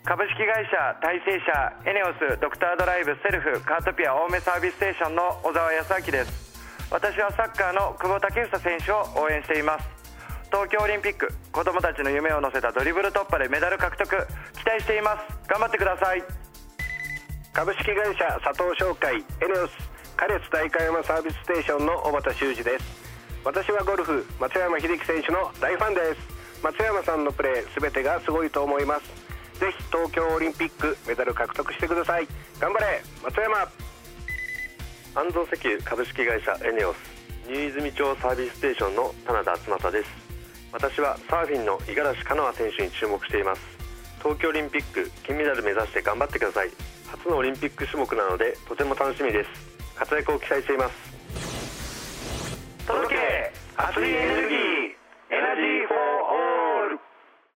株式会社大成社エネオスドクタードライブセルフカートピア青梅サービスステーションの小沢康明です。私はサッカーの久保建英選手を応援しています。東京オリンピック、子どもたちの夢を乗せたドリブル突破でメダル獲得期待しています。頑張ってください。 株式会社佐藤商会エネオス花月代官山サービスステーションの小畑修二です。私はゴルフ松山英樹選手の大ファンです。松山さんのプレー全てがすごいと思います。ぜひ東京オリンピックメダル獲得してください。頑張れ松山。 安蔵石油株式会社エネオスニュー泉町サービスステーションの棚田敦正です。私はサーフィンの五十嵐カノア選手に注目しています。東京オリンピック金メダル目指して頑張ってください。初のオリンピック種目なのでとても楽しみです。活躍を期待しています。 届け熱いエネルギー。